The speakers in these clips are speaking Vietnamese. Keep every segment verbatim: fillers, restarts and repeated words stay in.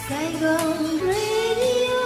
Saigon Radio.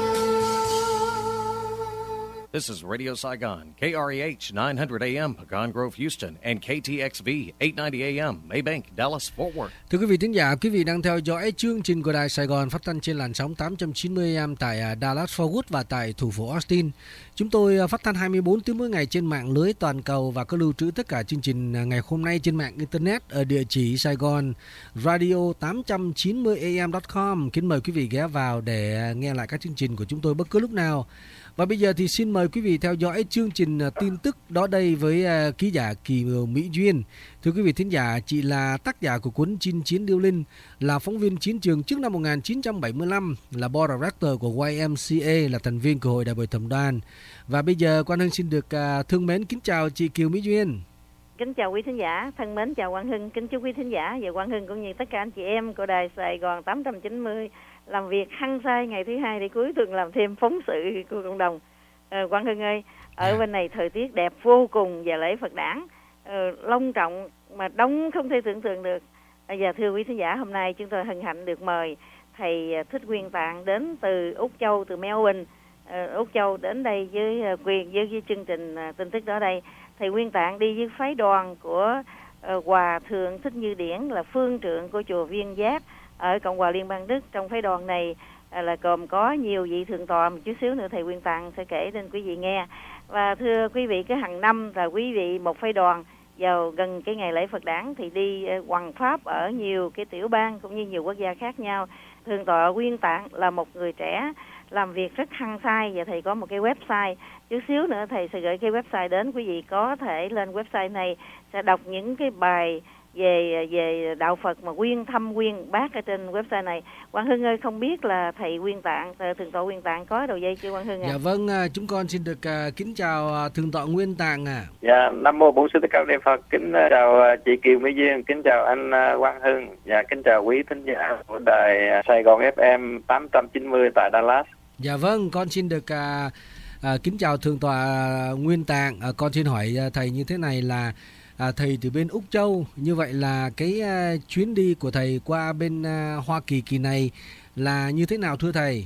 This is Radio Saigon, K R E H nine hundred A M, Pecan Grove, Houston, and K T X V eight ninety A M, Maybank, Dallas, Fort Worth. Thưa quý vị thính giả, quý vị đang theo dõi chương trình của Đài Sài Gòn phát thanh trên làn sóng tám trăm chín mươi A M tại Dallas, Fort Worth và tại thủ phủ Austin. Chúng tôi phát thanh hai mươi bốn tiếng mỗi ngày trên mạng lưới toàn cầu và có lưu trữ tất cả chương trình ngày hôm nay trên mạng internet ở địa chỉ Saigon Radio tám trăm chín mươi A M chấm com. Kính mời quý vị ghé vào để nghe lại các chương trình của chúng tôi bất cứ lúc nào. Và bây giờ thì xin mời quý vị theo dõi chương trình tin tức đó đây với uh, ký giả Kỳ Mỹ Duyên. Thưa quý vị thính giả, chị là tác giả của cuốn Chinh Chiến Điêu Linh, là phóng viên chiến trường trước năm một nghìn chín trăm bảy mươi lăm, là board director của Y M C A, là thành viên của Hội Đại biểu Thẩm đoàn. Và bây giờ Quang Hưng xin được uh, thương mến kính chào chị Kiều Mỹ Duyên. Kính chào quý thính giả, thân mến chào Quang Hưng, kính chúc quý thính giả và Quang Hưng cũng như tất cả anh chị em của Đài Sài Gòn tám trăm chín mươi làm việc hăng say ngày thứ hai để cuối tuần làm thêm phóng sự của cộng đồng. Ờ, Quang Hưng ơi, ở à. bên này thời tiết đẹp vô cùng và lễ Phật đản ờ, long trọng mà đông không thể tưởng tượng được. À, và thưa quý thính giả, hôm nay chúng tôi hân hạnh được mời thầy Thích Nguyên Tạng đến từ Úc Châu, từ Melbourne, ờ, Úc Châu đến đây với quyền với, với chương trình uh, tin tức đó đây. Thầy Nguyên Tạng đi với phái đoàn của uh, Hòa Thượng Thích Như Điển, là phương trượng của chùa Viên Giác ở Cộng hòa Liên bang Đức. Trong phái đoàn này à, là gồm có nhiều vị thượng tọa, một chút xíu nữa thầy Nguyên Tạng sẽ kể đến quý vị nghe. Và thưa quý vị, cái hàng năm là quý vị một phái đoàn vào gần cái ngày lễ Phật đản thì đi uh, hoằng pháp ở nhiều cái tiểu bang cũng như nhiều quốc gia khác nhau. Thượng tọa Nguyên Tạng là một người trẻ làm việc rất hăng say và thầy có một cái website. Chút xíu nữa thầy sẽ gửi cái website đến quý vị, có thể lên website này sẽ đọc những cái bài về về đạo Phật mà nguyên thăm nguyên bác ở trên website này. Quang Hưng ơi, không biết là thầy Nguyên Tạng, thượng tọa Nguyên Tạng có đầu dây chưa Quang Hưng ạ? À? Dạ vâng, chúng con xin được uh, kính chào uh, thượng tọa Nguyên Tạng ạ. À. Dạ, Nam mô Bổn Sư Thích Ca Mâu Ni Phật. Kính uh, chào uh, chị Kiều Mỹ Duyên, kính chào anh uh, Quang Hưng, và dạ, kính chào quý thính giả của đài uh, Sài Gòn F M tám trăm chín mươi tại Dallas. Dạ vâng, con xin được uh, uh, kính chào thượng tọa Nguyên Tạng. Uh, con xin hỏi uh, thầy như thế này là À, thầy từ bên Úc Châu, như vậy là cái uh, chuyến đi của thầy qua bên uh, Hoa Kỳ kỳ này là như thế nào thưa thầy?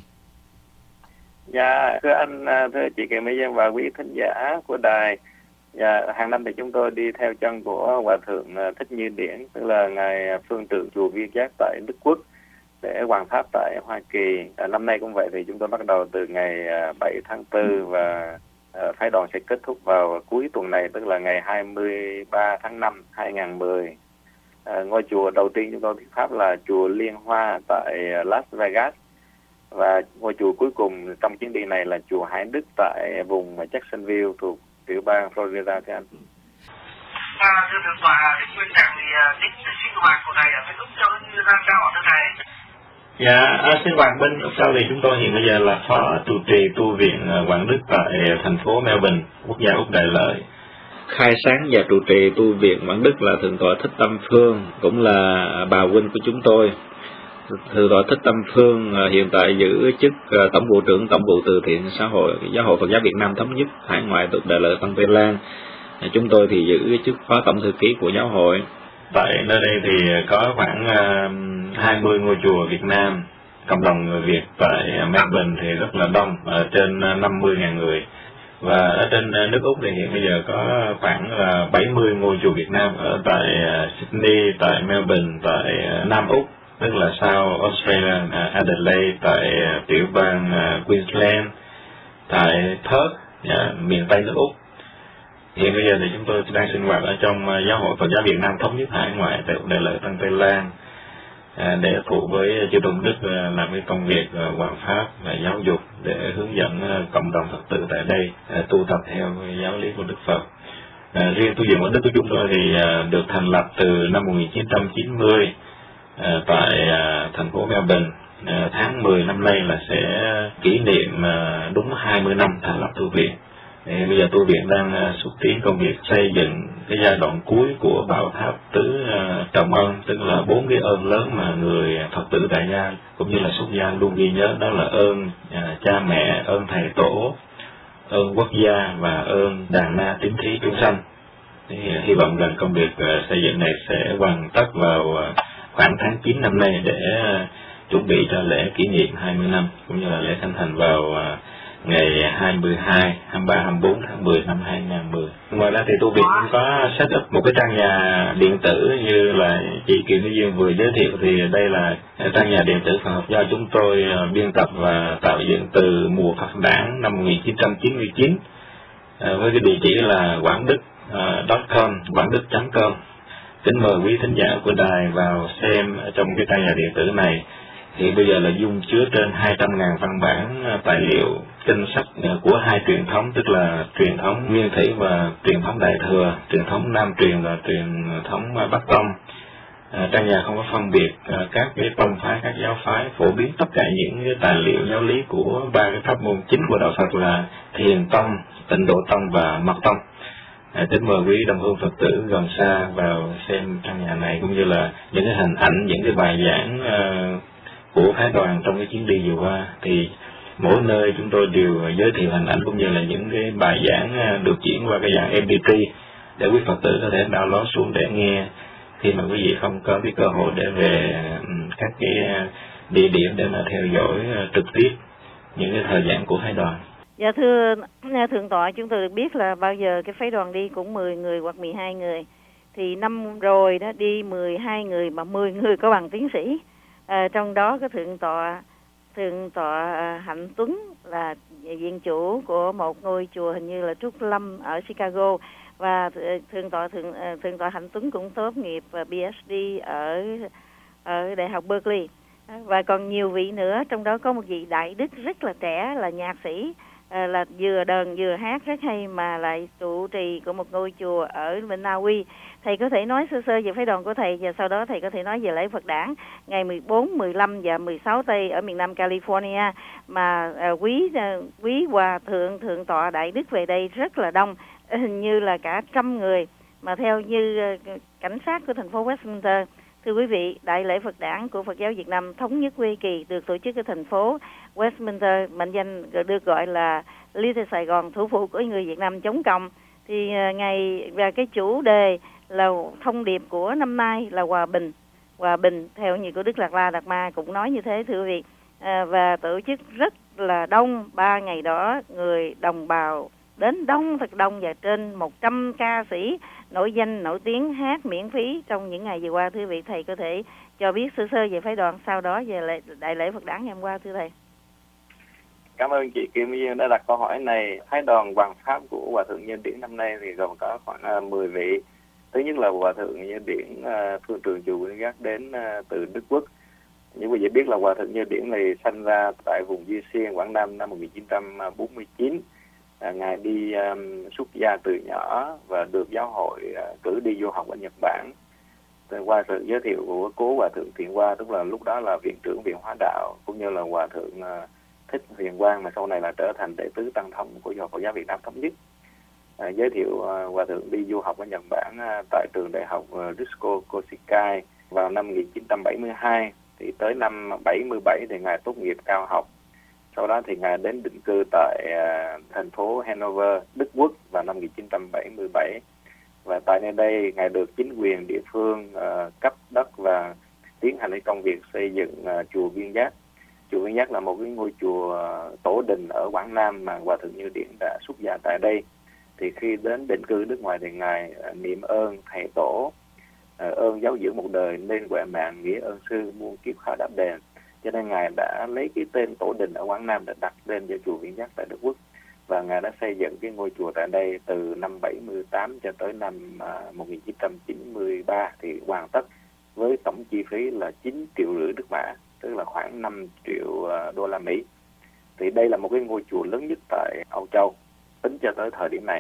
Dạ, thưa anh, thưa chị Kiều Mỹ Duyên và quý thính giả của đài, dạ, hàng năm thì chúng tôi đi theo chân của Hòa Thượng Thích Như Điển, tức là ngài phương trượng chùa Viên Giác tại Đức Quốc, để hoằng pháp tại Hoa Kỳ. À, năm nay cũng vậy, thì chúng tôi bắt đầu từ ngày bảy tháng tư và Uh, phái đoàn sẽ kết thúc vào cuối tuần này, tức là ngày hai mươi ba tháng năm hai nghìn không trăm mười. Uh, ngôi chùa đầu tiên chúng tôi thuyết pháp là chùa Liên Hoa tại Las Vegas, và ngôi chùa cuối cùng trong chuyến đi này là chùa Hải Đức tại vùng Jacksonville thuộc tiểu bang Florida thưa anh. À, thưa thượng tọa Thích Nguyên Tạng, thì tính sinh hoạt của thầy ở bên Úc Châu như ra sao thưa thầy? Dạ, à, sinh hoạt bên Úc Châu thì chúng tôi hiện bây giờ là phó trụ trì tu viện Quảng Đức tại thành phố Melbourne, quốc gia Úc Đại Lợi. Khai sáng và trụ trì tu viện Quảng Đức là thượng tọa Thích Tâm Phương, cũng là bà huynh của chúng tôi. Thượng tọa Thích Tâm Phương hiện tại giữ chức tổng vụ trưởng tổng vụ từ thiện xã hội Giáo hội Phật giáo Việt Nam thống nhất hải ngoại thuộc Đại Lợi Tân Tây Lan. Chúng tôi thì giữ chức phó tổng thư ký của giáo hội. Tại nơi đây thì có khoảng uh, hai mươi ngôi chùa Việt Nam, cộng đồng người Việt tại Melbourne thì rất là đông, ở trên năm mươi nghìn người. Và ở trên nước Úc thì hiện bây giờ có khoảng là bảy mươi ngôi chùa Việt Nam ở tại Sydney, tại Melbourne, tại Nam Úc, tức là South Australia, Adelaide, tại tiểu bang Queensland, tại Perth, miền Tây nước Úc. Hiện bây giờ thì chúng tôi đang sinh hoạt ở trong Giáo hội Phật giáo Việt Nam thống nhất hải ngoại tại Đại Lợi Tân Tây Lan, để phụ với chư Tôn Đức làm cái công việc hoằng pháp và giáo dục, để hướng dẫn cộng đồng Phật tử tại đây tu tập theo giáo lý của Đức Phật. À, riêng tu viện Quảng Đức của chúng tôi thì được thành lập từ năm một nghìn chín trăm chín mươi à, tại à, thành phố Melbourne. À, tháng mười năm nay là sẽ kỷ niệm à, đúng hai mươi năm thành lập tu viện. Thì bây giờ tu viện đang xúc tiến công việc xây dựng cái giai đoạn cuối của bảo tháp tứ uh, trọng ân, tức là bốn cái ơn lớn mà người Phật tử tại gia cũng như là xuất gia luôn ghi nhớ, đó là ơn uh, cha mẹ, ơn thầy tổ, ơn quốc gia và ơn đàn na tín thí chúng sanh. Thì uh, hy vọng rằng công việc uh, xây dựng này sẽ hoàn tất vào uh, khoảng tháng chín năm nay, để uh, chúng chuẩn bị cho lễ kỷ niệm hai mươi năm cũng như là lễ khánh thành vào uh, ngày hai mươi hai, hai mươi ba, hai mươi bốn tháng mười năm hai nghìn không trăm mười. Ngoài ra thì tu viện cũng có set up một cái trang nhà điện tử như là chị Kiều Mỹ Dương vừa giới thiệu, thì đây là trang nhà điện tử Phật học do chúng tôi uh, biên tập và tạo dựng từ mùa Phật đản năm một nghìn chín trăm chín mươi chín uh, với cái địa chỉ là quảng đức uh, .com, quảng đức chấm com. Kính mời quý thính giả của đài vào xem trong cái trang nhà điện tử này. Thì bây giờ là dung chứa trên hai trăm ngàn văn bản tài liệu kinh sách của hai truyền thống, tức là truyền thống Nguyên Thủy và truyền thống Đại Thừa, truyền thống Nam Truyền và truyền thống Bắc Tông. À, trang nhà không có phân biệt à, các cái tông phái, các giáo phái, phổ biến tất cả những cái tài liệu giáo lý của ba cái pháp môn chính của đạo Phật là Thiền Tông, Tịnh Độ Tông và Mật Tông. À, kính mời quý đồng hương Phật tử gần xa vào xem trang nhà này, cũng như là những cái hình ảnh, những cái bài giảng uh, của phái đoàn trong cái chuyến đi vừa qua. Thì mỗi nơi chúng tôi đều giới thiệu hình ảnh cũng như là những cái bài giảng được chuyển qua cái dạng em pê ba để quý Phật tử có thể download xuống để nghe khi mà quý vị không có cái cơ hội để về các cái địa điểm để mà theo dõi trực tiếp những cái thời gian của phái đoàn. Dạ thưa Thượng tọa, chúng tôi được biết là bao giờ cái phái đoàn đi cũng mười người hoặc mười hai người. Thì năm rồi đó đi mười hai người mà mười người có bằng tiến sĩ. À, trong đó có Thượng tọa Thượng tọa Hạnh Tuấn là viện chủ của một ngôi chùa hình như là Trúc Lâm ở Chicago, và Thượng tọa Thượng, Thượng tọa Hạnh Tuấn cũng tốt nghiệp pê hát đê ở ở Đại học Berkeley. Và còn nhiều vị nữa, trong đó có một vị Đại Đức rất là trẻ, là nhạc sĩ, à, là vừa đờn vừa hát rất hay, mà lại trụ trì của một ngôi chùa ở bên Na Uy. Thầy có thể nói sơ sơ về phái đoàn của thầy, và sau đó thầy có thể nói về lễ Phật đản ngày mười bốn, mười lăm và mười sáu tây ở miền Nam California, mà à, quý à, quý hòa thượng Thượng tọa Đại Đức về đây rất là đông, hình như là cả trăm người, mà theo như à, cảnh sát của thành phố Westminster. Thưa quý vị, đại lễ Phật đản của Phật giáo Việt Nam thống nhất Huê Kỳ được tổ chức ở thành phố Westminster, mệnh danh được gọi là Little Sài Gòn, thủ phủ của người Việt Nam chống cộng. Thì ngày và cái chủ đề là thông điệp của năm nay là hòa bình. Hòa bình theo như của Đức Đạt La Đạt Ma cũng nói như thế, thưa quý vị. À, và tổ chức rất là đông, ba ngày đó người đồng bào đến đông thật đông, và trên một trăm ca sĩ nổi danh nổi tiếng hát miễn phí trong những ngày vừa qua. Thưa vị, thầy có thể cho biết sơ sơ về phái đoàn, sau đó về lễ, đại lễ Phật đản ngày hôm qua, thưa thầy. Cảm ơn chị Kim Mỹ Dương đã đặt câu hỏi này. Phái đoàn Hoàng Pháp của Hòa thượng Nhân Điển năm nay thì gồm có khoảng uh, mười vị. Thứ nhất là Hòa thượng Nhân Điển uh, phương trường chùa Nguyên Giác đến uh, từ Đức Quốc. Như quý vị biết là Hòa thượng Nhân Điển này sanh ra tại vùng Duy Xuyên, Quảng Nam năm một nghìn chín trăm bốn mươi chín. À, ngài đi um, xuất gia từ nhỏ và được giáo hội uh, cử đi du học ở Nhật Bản. Từ qua sự giới thiệu của cố Hòa thượng Thiện Hoa, tức là lúc đó là viện trưởng viện Hóa Đạo, cũng như là Hòa thượng uh, Thích Huyền Quang, mà sau này là trở thành đệ tứ tăng thống của Giáo Phật giáo Việt Nam thống nhất. À, giới thiệu uh, Hòa thượng đi du học ở Nhật Bản uh, tại trường đại học uh, Risco Koshikai vào năm một nghìn chín trăm bảy mươi hai. Thì tới năm bảy mươi bảy thì ngài tốt nghiệp cao học. Sau đó thì ngài đến định cư tại uh, thành phố Hanover, Đức Quốc vào năm một nghìn chín trăm bảy mươi bảy. Và tại nơi đây ngài được chính quyền địa phương uh, cấp đất và tiến hành cái công việc xây dựng uh, chùa Viên Giác. Chùa Viên Giác là một cái ngôi chùa uh, tổ đình ở Quảng Nam mà Hòa thượng Như Điển đã xuất gia tại đây. Thì khi đến định cư nước ngoài thì ngài uh, niệm ơn thầy tổ, uh, ơn giáo dưỡng một đời nên huệ mạng, nghĩa ơn sư muôn kiếp khả đáp đền. Cho nên ngài đã lấy cái tên tổ đình ở Quảng Nam để đặt tên cho chùa Viên Giác tại Đức Quốc, và ngài đã xây dựng cái ngôi chùa tại đây từ năm bảy mươi tám cho tới năm uh, một nghìn chín trăm chín mươi ba thì hoàn tất, với tổng chi phí là chín triệu rưỡi Đức Mã, tức là khoảng năm triệu uh, đô la Mỹ. Thì đây là một cái ngôi chùa lớn nhất tại Âu Châu tính cho tới thời điểm này.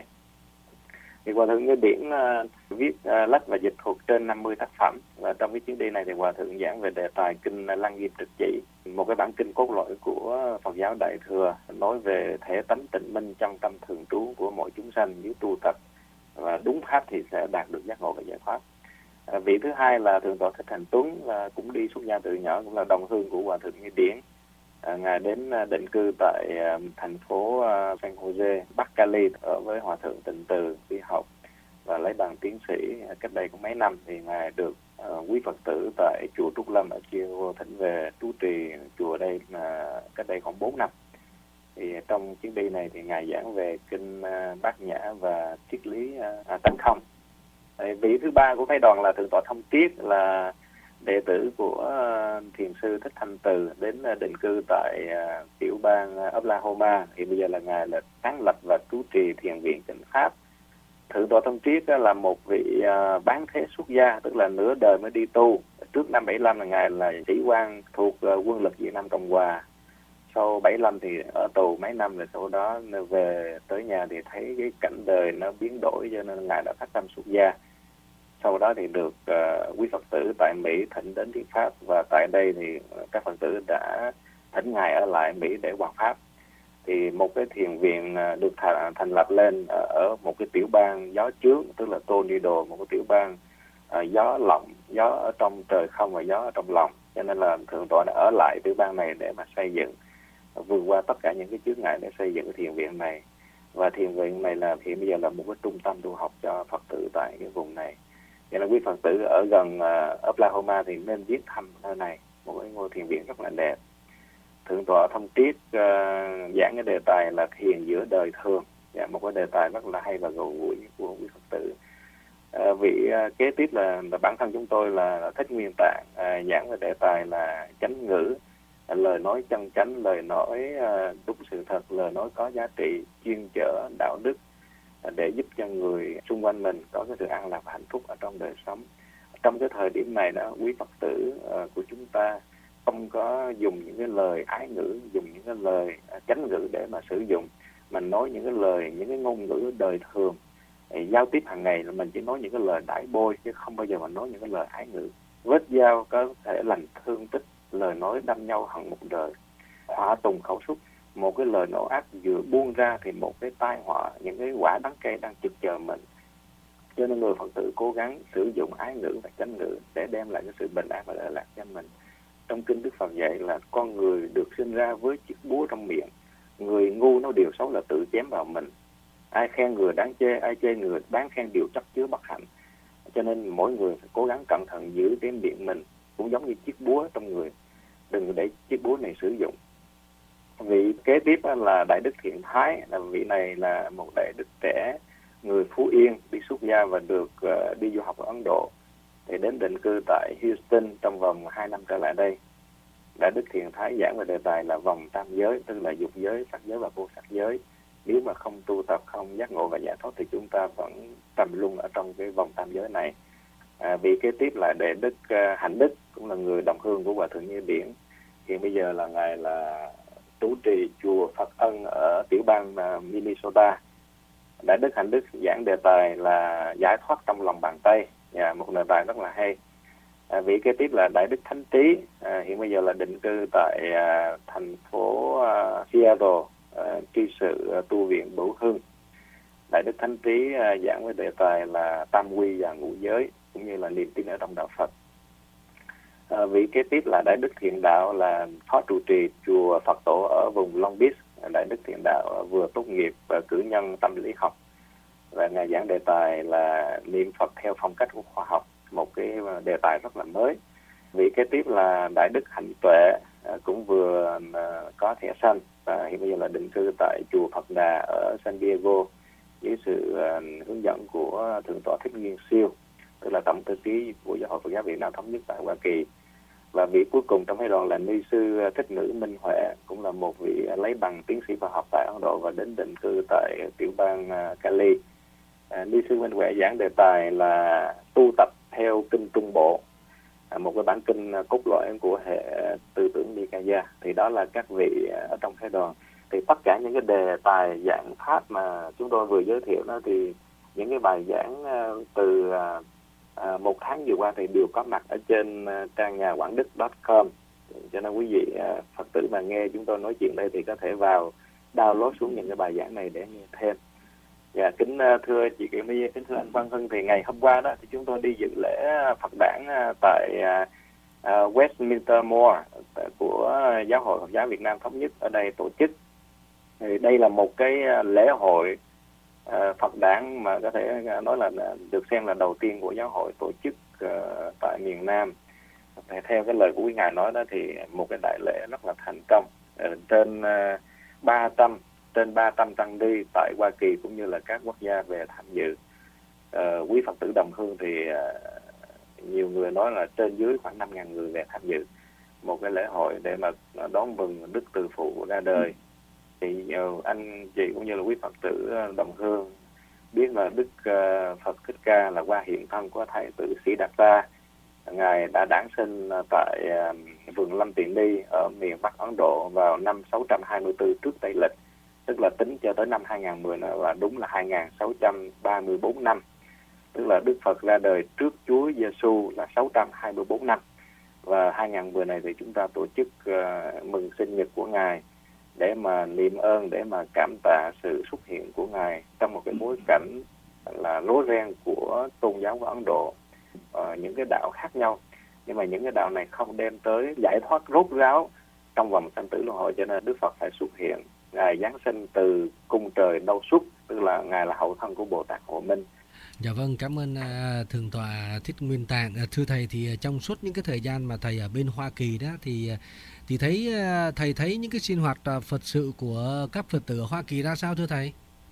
Thì Hòa thượng Như Điển uh, viết uh, lách và dịch thuộc trên năm mươi tác phẩm, và trong cái chuyến đi này thì Hòa thượng giảng về đề tài kinh Lăng Nghiêm Trực Chỉ, một cái bản kinh cốt lõi của Phật giáo Đại Thừa, nói về thể tánh tịnh minh trong tâm thường trú của mọi chúng sanh nếu tu tập và đúng pháp thì sẽ đạt được giác ngộ và giải thoát. À, vị thứ hai là Thượng tọa Thích Hạnh Tuấn, và cũng đi xuất gia từ nhỏ, cũng là đồng hương của Hòa thượng Như Điển. À, ngài đến định cư tại uh, thành phố uh, San Jose, Bắc Cali, ở với Hòa thượng Tịnh Từ đi học và lấy bằng tiến sĩ. Uh, cách đây cũng mấy năm thì ngài được uh, uh, quý Phật tử tại chùa Trúc Lâm ở Chicago thỉnh về trú trì chùa đây là cách đây khoảng bốn năm. Thì trong chuyến đi này thì ngài giảng về kinh uh, Bát Nhã và triết lý uh, tánh không. Thì vị thứ ba của phái đoàn là thượng tọa Thông Triết, là đệ tử của uh, thiền sư Thích Thanh Từ, đến uh, định cư tại uh, tiểu bang uh, Oklahoma. Thì bây giờ là ngài là sáng lập và trú trì thiền viện Tịnh Pháp. Thượng tọa Thông Triết uh, là một vị uh, bán thế xuất gia, tức là nửa đời mới đi tu. Trước năm bảy lăm là ngài là sĩ quan thuộc uh, quân lực Việt Nam Cộng Hòa. Sau bảy lăm thì ở tù mấy năm, rồi sau đó về tới nhà thì thấy cái cảnh đời nó biến đổi, cho nên ngài đã phát tâm xuất gia. Sau đó thì được uh, quý Phật tử tại Mỹ thỉnh đến Thiền Pháp, và tại đây thì các Phật tử đã thỉnh ngài ở lại Mỹ để hoằng pháp. Thì một cái thiền viện uh, được th- thành lập lên uh, ở một cái tiểu bang gió chướng, tức là Tornado, một cái tiểu bang uh, gió lộng, gió ở trong trời không và gió ở trong lòng. Cho nên là thượng tọa đã ở lại tiểu bang này để mà xây dựng, vượt qua tất cả những cái chướng ngại để xây dựng cái thiền viện này. Và thiền viện này là hiện bây giờ là một cái trung tâm tu học cho Phật tử tại cái vùng này. Cho nên quý Phật tử ở gần uh, Oklahoma thì nên viếng thăm nơi này, một cái ngôi thiền viện rất là đẹp. Thượng tọa Thông Triết uh, giảng cái đề tài là thiền giữa đời thường, yeah, một cái đề tài rất là hay và gần gũi của quý Phật tử. Uh, vị uh, kế tiếp là, là bản thân chúng tôi là Thích Nguyên Tạng, uh, giảng về đề tài là chánh ngữ, uh, lời nói chân chánh, lời nói uh, đúng sự thật, lời nói có giá trị, chuyên chở đạo đức, để giúp cho người xung quanh mình có cái sự an lạc và hạnh phúc ở trong đời sống. Trong cái thời điểm này đó, quý Phật tử uh, của chúng ta không có dùng những cái lời ái ngữ, dùng những cái lời uh, chánh ngữ để mà sử dụng. Mình nói những cái lời, những cái ngôn ngữ đời thường, thì giao tiếp hàng ngày là mình chỉ nói những cái lời đãi bôi, chứ không bao giờ mình nói những cái lời ái ngữ. Vết dao có thể lành thương tích, lời nói đâm nhau hận một đời, họa tùng khẩu xúc. Một cái lời nổ ác vừa buông ra thì một cái tai họa, những cái quả đắng cay đang trực chờ mình. Cho nên người Phật tử cố gắng sử dụng ái ngữ và chánh ngữ để đem lại cái sự bình an và lợi lạc cho mình. Trong kinh Đức Phật dạy là con người được sinh ra với chiếc búa trong miệng. Người ngu nó điều xấu là tự chém vào mình. Ai khen người đáng chê, ai chê người đáng khen đều chất chứa bất hạnh. Cho nên mỗi người phải cố gắng cẩn thận giữ cái miệng mình, cũng giống như chiếc búa trong người. Đừng để chiếc búa này sử dụng. Vị kế tiếp là Đại Đức Thiện Thái, là vị này là một đại đức trẻ người Phú Yên, đi xuất gia và được uh, đi du học ở Ấn Độ, thì đến định cư tại Houston trong vòng hai năm trở lại đây. Đại Đức Thiện Thái giảng về đề tài là vòng tam giới, tức là dục giới, sắc giới và vô sắc giới. Nếu mà không tu tập, không giác ngộ và giải thoát thì chúng ta vẫn trầm luân ở trong cái vòng tam giới này. À, vị kế tiếp là Đại Đức uh, Hạnh Đức, cũng là người đồng hương của Hòa Thượng Như Điển. Hiện bây giờ là ngài là trú trì chùa Phật Ân ở tiểu bang uh, Minnesota. Đại Đức Hạnh Đức giảng đề tài là giải thoát trong lòng bàn tay, và một đề tài rất là hay. À, vị kế tiếp là Đại Đức Thánh Trí, à, hiện bây giờ là định cư tại uh, thành phố uh, Seattle, uh, tri sự uh, tu viện Bửu Hưng. Đại Đức Thánh Trí uh, giảng về đề tài là tam quy và ngũ giới, cũng như là niềm tin ở trong đạo Phật. À, vị kế tiếp là Đại Đức Thiện Đạo, là phó trụ trì chùa Phật Tổ ở vùng Long Beach. Đại Đức Thiện Đạo vừa tốt nghiệp cử nhân tâm lý học, và ngài giảng đề tài là niệm Phật theo phong cách của khoa học, một cái đề tài rất là mới. Vị kế tiếp là Đại Đức Hạnh Tuệ, cũng vừa có thẻ xanh, và hiện bây giờ là định cư tại chùa Phật Đà ở San Diego dưới sự hướng dẫn của Thượng tọa Thích Nguyên Siêu, tức là tổng thư ký của Giáo hội Phật giáo Việt Nam thống nhất tại Hoa Kỳ. Và vị cuối cùng trong phái đoàn là ni sư Thích Nữ Minh Huệ, cũng là một vị lấy bằng tiến sĩ khoa học tại Ấn Độ và đến định cư tại tiểu bang Cali. À, ni sư Minh Huệ giảng đề tài là tu tập theo kinh Trung Bộ, à, một cái bản kinh cốt lõi của hệ tư tưởng Nikaya. Thì đó là các vị ở trong phái đoàn. Thì tất cả những cái đề tài giảng pháp mà chúng tôi vừa giới thiệu đó, thì những cái bài giảng từ À, một tháng vừa qua thì đều có mặt ở trên uh, trang nhà quảng đức chấm com. Cho nên quý vị uh, Phật tử mà nghe chúng tôi nói chuyện đây thì có thể vào download xuống những cái bài giảng này để nghe thêm. Và kính uh, thưa chị Kiều My, kính thưa anh Quang Hưng, thì ngày hôm qua đó thì chúng tôi đi dự lễ Phật đản uh, tại uh, uh, Westminster Mall của uh, Giáo hội Phật giáo Việt Nam thống nhất ở đây tổ chức. Thì đây là một cái uh, lễ hội Uh, Phật đản mà có thể nói là được xem là đầu tiên của giáo hội tổ chức uh, tại miền Nam. Theo cái lời của quý ngài nói đó thì một cái đại lễ rất là thành công, uh, trên uh, ba trăm trên ba trăm tăng ni tại Hoa Kỳ cũng như là các quốc gia về tham dự. Uh, quý Phật tử đồng hương thì uh, nhiều người nói là trên dưới khoảng năm ngàn người về tham dự một cái lễ hội để mà đón mừng Đức Từ Phụ ra đời. Thì nhờ anh chị cũng như là quý Phật tử đồng hương biết là Đức uh, Phật Thích Ca là qua hiện thân của Thầy tử Sĩ Đạt Ta. Ngài đã đản sinh tại uh, vườn Lâm Tỳ Ni ở miền Bắc Ấn Độ vào năm sáu trăm hai mươi tư trước Tây lịch, tức là tính cho tới năm hai nghìn không trăm mười là đúng là hai nghìn sáu trăm ba mươi tư năm, tức là Đức Phật ra đời trước Chúa Giêsu là sáu trăm hai mươi tư năm. Và hai nghìn không trăm mười này thì chúng ta tổ chức uh, mừng sinh nhật của Ngài để mà niệm ơn, để mà cảm tạ sự xuất hiện của Ngài trong một cái bối cảnh là rối ren của tôn giáo của Ấn Độ, uh, những cái đạo khác nhau, nhưng mà những cái đạo này không đem tới giải thoát rốt ráo trong vòng sanh tử luân hồi, cho nên Đức Phật phải xuất hiện. Ngài giáng sinh từ cung trời Đâu Xuất, tức là Ngài là hậu thân của Bồ Tát Hộ Minh. Dạ vâng, cảm ơn uh, Thượng tọa Thích Nguyên Tạng. Uh, thưa thầy, thì uh, trong suốt những cái thời gian mà thầy ở bên Hoa Kỳ đó thì uh, thì thấy uh, thầy thấy những cái sinh hoạt uh, Phật sự của các Phật tử ở Hoa Kỳ ra sao thưa thầy?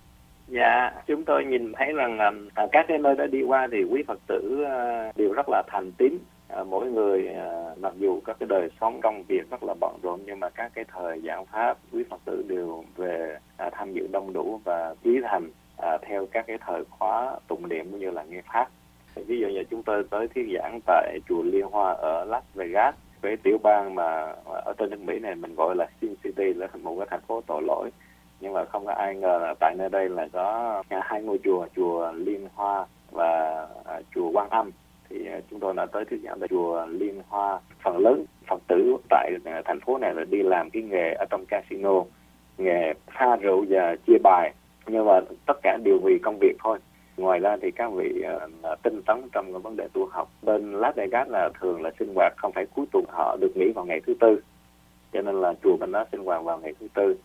Dạ, chúng tôi nhìn thấy rằng uh, các cái nơi đã đi qua thì quý Phật tử uh, đều rất là thành tín. Uh, mỗi người uh, mặc dù các cái đời sống công việc rất là bận rộn, nhưng mà các cái thời giảng pháp quý Phật tử đều về uh, tham dự đông đủ và chí thành À, theo các cái thời khóa tụng niệm cũng như là nghe pháp. Ví dụ như chúng tôi tới thuyết giảng tại chùa Liên Hoa ở Las Vegas, cái tiểu bang mà ở trên nước Mỹ này mình gọi là Sin City, là một cái thành phố tội lỗi, nhưng mà không có ai ngờ là tại nơi đây là có hai ngôi chùa, chùa Liên Hoa và à, chùa Quan Âm. Thì à, chúng tôi đã tới thuyết giảng tại chùa Liên Hoa. Phần lớn Phật tử tại à, thành phố này là đi làm cái nghề ở trong casino, nghề pha rượu và chia bài, nhưng mà tất cả đều vì công việc thôi. Ngoài ra thì các vị uh, tinh tấn trong cái vấn đề tu học. Bên Las Vegas là thường là sinh hoạt không phải cuối tuần, họ được nghỉ vào ngày thứ tư, cho nên là chùa bên đó sinh hoạt vào ngày thứ tư.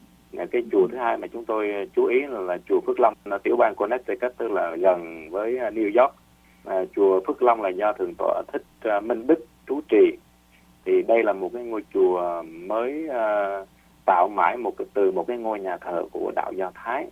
Cái chùa thứ hai mà chúng tôi chú ý là, là chùa Phước Long, là tiểu bang Connecticut, tức là gần với New York. À, chùa Phước Long là do Thượng tọa Thích uh, Minh Đức trú trì. Thì đây là một cái ngôi chùa mới uh, tạo mãi một cái, từ một cái ngôi nhà thờ của đạo Do Thái.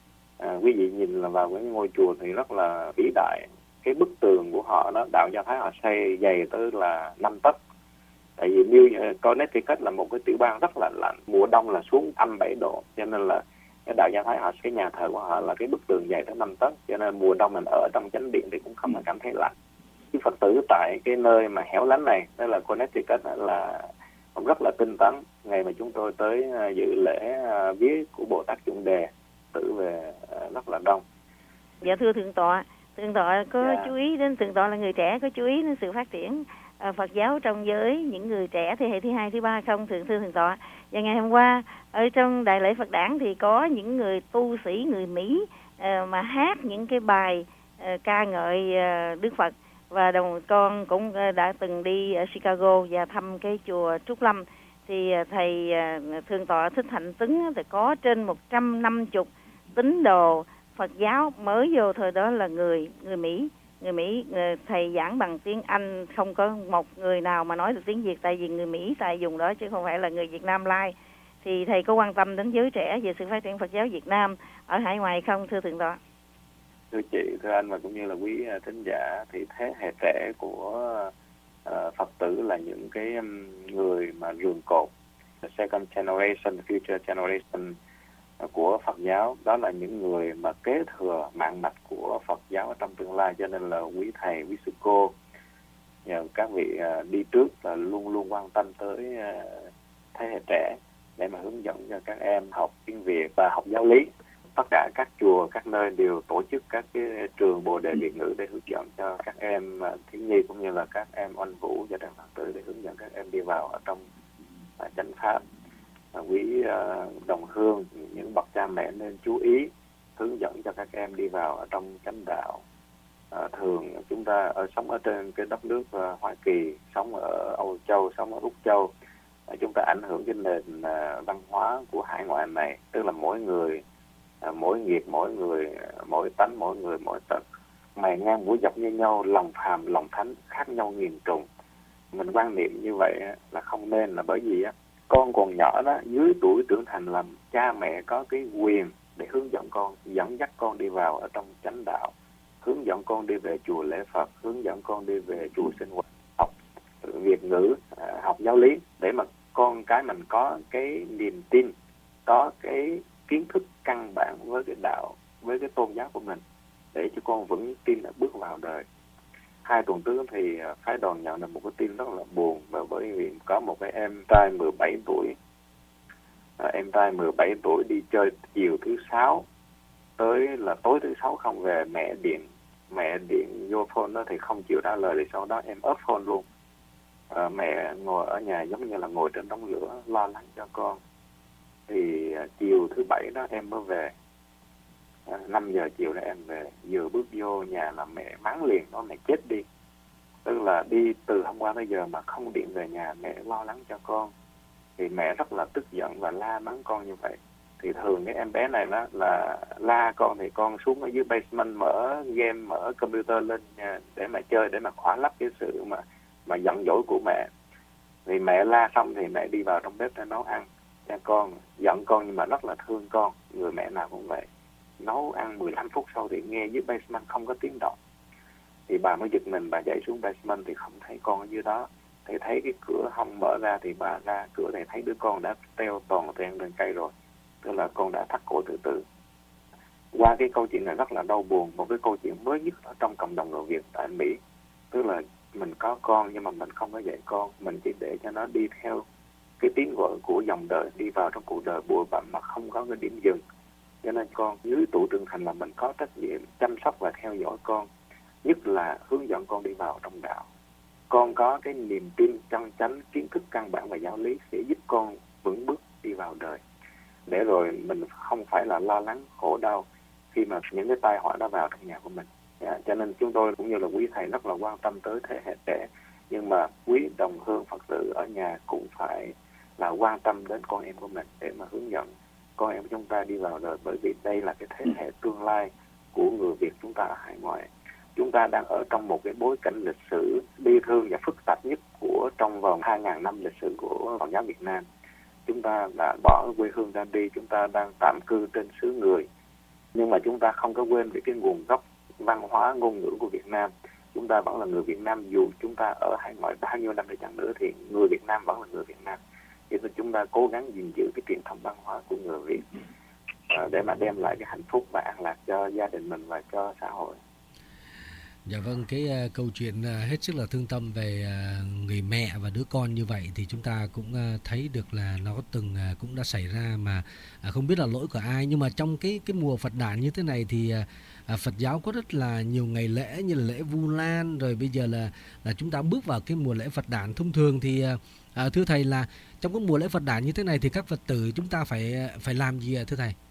À, quý vị nhìn là vào cái ngôi chùa thì rất là vĩ đại. Cái bức tường của họ đó, đạo Do Thái họ xây dày tới là năm tấc. Tại vì New Connecticut là một cái tiểu bang rất là lạnh, mùa đông là xuống âm bảy độ, cho nên là cái đạo Do Thái họ, cái nhà thờ của họ là cái bức tường dày tới năm tấc, cho nên mùa đông mình ở trong chánh điện thì cũng không có cảm thấy lạnh. Cái Phật tử tại cái nơi mà hẻo lánh này, đó là Connecticut, là cũng rất là tinh tấn. Ngày mà chúng tôi tới dự lễ viếng của Bồ Tát Chuẩn Đề, tử về rất là đông. Dạ thưa Thượng tọa, Thượng tọa có dạ. chú ý đến, Thượng tọa là người trẻ, có chú ý đến sự phát triển uh, Phật giáo trong giới những người trẻ thế hệ thứ hai, thứ ba không thượng thưa Thượng tọa? Và ngày hôm qua ở trong đại lễ Phật đản thì có những người tu sĩ người Mỹ uh, mà hát những cái bài uh, ca ngợi uh, Đức Phật. Và đồng con cũng uh, đã từng đi ở Chicago và thăm cái chùa Trúc Lâm. Thì uh, thầy uh, Thượng tọa Thích Hạnh Tấn thì có trên một trăm năm mươi tín đồ Phật giáo mới vô thời đó là người người Mỹ. Người Mỹ, người, thầy giảng bằng tiếng Anh, không có một người nào mà nói được tiếng Việt, tại vì người Mỹ tại dùng đó chứ không phải là người Việt Nam lai. Thì thầy có quan tâm đến giới trẻ về sự phát triển Phật giáo Việt Nam ở hải ngoại không thưa Thượng tọa? Thưa chị, thưa anh và cũng như là quý thính giả, thì thế hệ trẻ của uh, Phật tử là những cái um, người mà rường cột, second generation, future generation của Phật giáo. Đó là những người mà kế thừa mạng mạch của Phật giáo ở trong tương lai, cho nên là quý thầy, quý sư cô, nhờ các vị uh, đi trước là luôn luôn quan tâm tới uh, thế hệ trẻ để mà hướng dẫn cho các em học tiếng Việt và học giáo lý. Tất cả các chùa, các nơi đều tổ chức các cái trường Bồ Đề Việt ngữ để hướng dẫn cho các em uh, thiếu nhi cũng như là các em oanh vũ và đàn Phật tử, để hướng dẫn các em đi vào ở trong uh, chánh pháp. Uh, quý uh, đồng hương, những bậc cha mẹ nên chú ý hướng dẫn cho các em đi vào ở trong chánh đạo. Uh, thường chúng ta ở sống ở trên cái đất nước uh, Hoa Kỳ, sống ở Âu Châu, sống ở Úc Châu, uh, chúng ta ảnh hưởng cái nền uh, văn hóa của hải ngoại này, tức là mỗi người, uh, mỗi nghiệp, mỗi người, uh, mỗi tánh, mỗi người, mỗi tật. mày ngang mũi dọc như nhau, lòng phàm lòng thánh khác nhau nghìn trùng. Mình quan niệm như vậy là không nên, là bởi vì á con còn nhỏ đó, dưới tuổi trưởng thành làm cha mẹ có cái quyền để hướng dẫn con, dẫn dắt con đi vào ở trong chánh đạo, hướng dẫn con đi về chùa lễ Phật, hướng dẫn con đi về chùa sinh hoạt, học Việt ngữ, học giáo lý, để mà con cái mình có cái niềm tin, có cái kiến thức căn bản với cái đạo, với cái tôn giáo của mình, để cho con vững tin là bước vào đời. Hai tuần trước thì phái đoàn nhận được một cái tin rất là buồn, và bởi vì có một cái em trai mười bảy tuổi, à, em trai mười bảy tuổi đi chơi chiều thứ sáu tới là tối thứ sáu không về, mẹ điện mẹ điện vô phone đó thì không chịu trả lời, thì sau đó em ốp phone luôn. À, mẹ ngồi ở nhà giống như là ngồi trên đống lửa lo lắng cho con. Thì à, chiều thứ bảy đó em mới về, à, năm giờ chiều đó em về, vừa bước vô nhà là mẹ mắng liền, nói mẹ chết đi. Tức là đi từ hôm qua tới giờ mà không điện về nhà, mẹ lo lắng cho con. Thì mẹ rất là tức giận và la mắng con như vậy. Thì thường cái em bé này đó là la con thì con xuống ở dưới basement mở game, mở computer lên nhà để mà chơi, để mà khỏa lấp cái sự mà mà giận dỗi của mẹ. Thì mẹ la xong thì mẹ đi vào trong bếp để nấu ăn cho con, giận con nhưng mà rất là thương con, người mẹ nào cũng vậy. Nấu ăn mười lăm phút sau thì nghe dưới basement không có tiếng động. Thì bà mới giật mình, bà chạy xuống basement thì không thấy con ở dưới đó. Thì thấy cái cửa hông mở ra thì bà ra cửa thì thấy đứa con đã treo toàn ten lên cây rồi. Tức là con đã thắt cổ tự tử. Qua cái câu chuyện này rất là đau buồn, một cái câu chuyện mới nhất ở trong cộng đồng người Việt tại Mỹ. Tức là mình có con nhưng mà mình không có dạy con, mình chỉ để cho nó đi theo cái tiếng gọi của dòng đời, đi vào trong cuộc đời bụi bặm mà không có cái điểm dừng. Cho nên con dưới tuổi trưởng thành là mình có trách nhiệm chăm sóc và theo dõi con, nhất là hướng dẫn con đi vào trong đạo. Con có cái niềm tin chân chánh, kiến thức căn bản và giáo lý sẽ giúp con vững bước đi vào đời, để rồi mình không phải là lo lắng khổ đau khi mà những cái tai họa đã vào trong nhà của mình. Yeah, cho nên chúng tôi cũng như là quý thầy rất là quan tâm tới thế hệ trẻ, nhưng mà quý đồng hương Phật tử ở nhà cũng phải là quan tâm đến con em của mình để mà hướng dẫn con em của chúng ta đi vào đời, bởi vì đây là cái thế hệ tương lai của người Việt chúng ta ở hải ngoại. Chúng ta đang ở trong một cái bối cảnh lịch sử bi thương và phức tạp nhất của trong vòng hai nghìn năm lịch sử của Phật giáo Việt Nam. Chúng ta đã bỏ quê hương ra đi, chúng ta đang tạm cư trên xứ người, nhưng mà chúng ta không có quên về cái nguồn gốc văn hóa ngôn ngữ của Việt Nam. Chúng ta vẫn là người Việt Nam, dù chúng ta ở hải ngoại bao nhiêu năm để chăng nữa thì người Việt Nam vẫn là người Việt Nam. Cho nên chúng ta cố gắng gìn giữ cái truyền thống văn hóa của người Việt à, để mà đem lại cái hạnh phúc và an lạc cho gia đình mình và cho xã hội. Dạ vâng, cái uh, câu chuyện uh, hết sức là thương tâm về uh, người mẹ và đứa con như vậy thì chúng ta cũng uh, thấy được là nó từng uh, cũng đã xảy ra mà uh, không biết là lỗi của ai. Nhưng mà trong cái cái mùa Phật đản như thế này thì uh, uh, Phật giáo có rất là nhiều ngày lễ như là lễ Vu Lan, rồi bây giờ là là chúng ta bước vào cái mùa lễ Phật đản. Thông thường thì uh, uh, thưa thầy là trong cái mùa lễ Phật đản như thế này thì các Phật tử chúng ta phải uh, phải làm gì ạ thưa thầy?